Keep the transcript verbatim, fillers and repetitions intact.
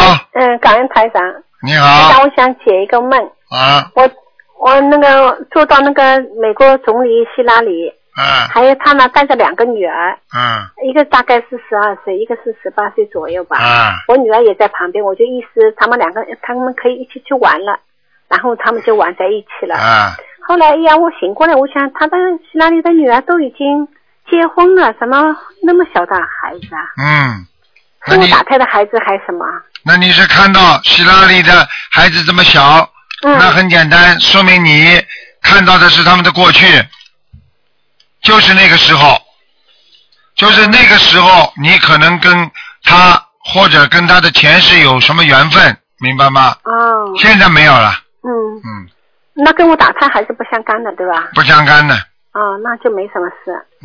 嗯，感恩台长。 你好。 那我想解一个梦。 啊。 我我那个做到那个美国总理希拉里。 嗯。 还有他呢，带着两个女儿。 嗯。 一个大概是十二岁，一个是十八岁左右吧。 啊。 我女儿也在旁边，我就意思他们两个，他们可以一起去玩了，然后他们就玩在一起了。 啊。 后来呀，我醒过来，我想他的希拉里的女儿都已经结婚了，怎么那么小的孩子啊？ 嗯。 是我打胎的孩子还是什么？ 那你是看到希拉里的孩子这么小，嗯、那很简单，说明你看到的是他们的过去，就是那个时候，就是那个时候，你可能跟他或者跟他的前世有什么缘分，明白吗？ 哦。 现在没有了。 嗯。 嗯。 那跟我打胎还是不相干的，对吧？ 不相干的。 哦，那就没什么事。